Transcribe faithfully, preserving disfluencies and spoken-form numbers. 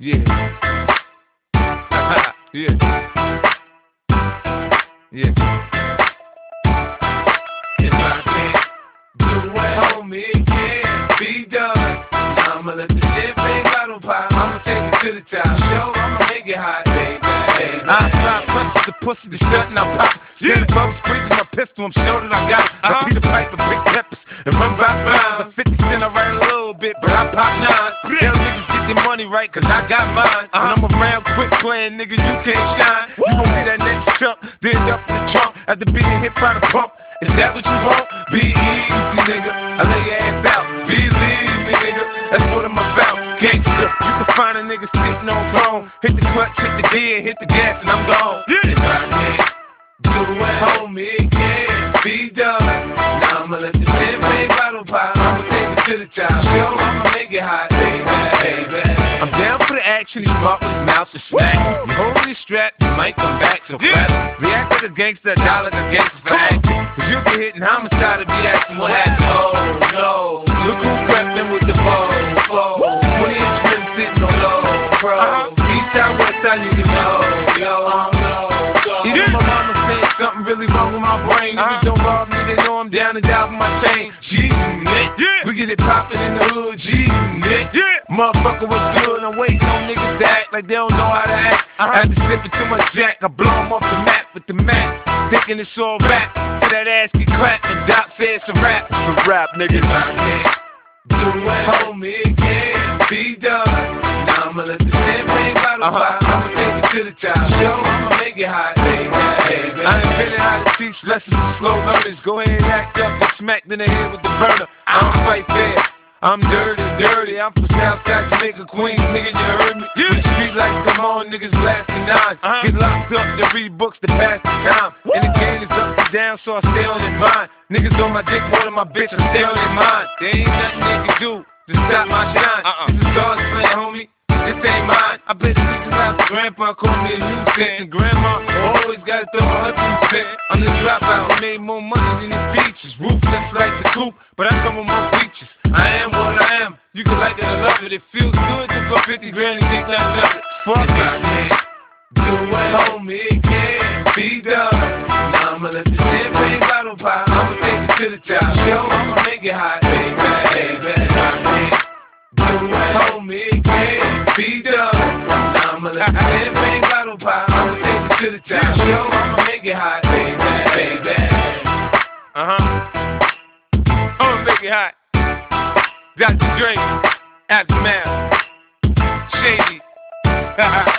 Yeah. Yeah. Yeah. If I can't do it, homie, it can't be done. I'ma let the champagne bottle pop. I'ma take it to the top. Show, I'ma make it hot, baby. baby. I apply pressure to pussy, the shut and I pop. Stand above squeezing my pistol, I'm sure that I got it. I Peter Piper, big peppers, and run by rhymes. A fifty cent, I write a little bit, but I pop nine. Tell niggas get their money right, cause I got mine. When I'm around quick playing, nigga, you can't shine. You gon' be that next chump, then up in the trunk, after being hit by the pump. Is that what you want? Be easy, nigga. I lay your ass out. Believe me, nigga. That's what I'm about. Gangsta. You can find a nigga sitting on throne. Hit the clutch, hit the gear, hit the gas, and I'm gone. Yeah. If I can't do it, homie, it can't be done. Now I'ma let the champagne bottle pop. I'ma take it to the top. Show, I'ma make it hot, baby, baby. I'm down for the action. He's smart with his mouth to smack. You holding your strap, you might come back. So clap. React like a gangster, die like a gangster for acting. Cause you'll be hitting homicide and be asking what happened. Oh no, look who crept in with the bow. twenty inch rim sitting on low, bro. East side, west side, you can know. Yo, I don't know. Even my mama saying something really wrong with my brain. Niggas don't rob me, they know I'm down and down with my chain. G-Nick, we get it poppin' in the hood. G-Nick, motherfucker, what's good? I'm waiting on niggas to act like they don't know how to act. I had to slip it too much jack, I blow them off the map with the Mac. Thinking it's all rap, till that ass get clapped and Doc says it's a rap. It's a rap, nigga. If I can't do it, homie, it can't be done. Now I'ma let the champagne bottle pop. I'ma take it to the top. Show, I'ma make it hot, baby, baby. I invented how to teach lessons to slow learners. Go ahead and act up and smack in the head with the burner. I don't fight fair. I'm dirty, dirty. I'm from Southside Jamaica, Queens, nigga, you heard me? Yeah. The street lights come on, niggas blasting nines. Uh-huh. Get locked up to read books to pass the time. Woo. And the game is up and down, so I stay on their mind. Niggas on my dick more than my bitch, I stay on their mind. There ain't nothing they can do to stop my shine. Uh-uh. This is God's plan, homie. This ain't mine. I bet the niggas out the grandpa called me a nuisance. And grandma always gotta throw her two cents. I'm the dropout, I made more money than the features. Ruthless like the coupe, but I come with more features. I am what I am. You can like it or love it. It feels good to go fifty grand and think nothing of it. Fuck it. I can't do it, homie, it can't be done. Now I'ma let the champagne bottle pop. I'ma take it to the top. Show, I'ma make it hot, baby, baby. I can't do it, homie, it can't be done. Now I'ma let the champagne bottle pop. I'ma take it to the top. Show, I'ma make it hot, baby, baby. Uh huh. I'ma make it hot. Doctor Dre, Aftermath, Shady.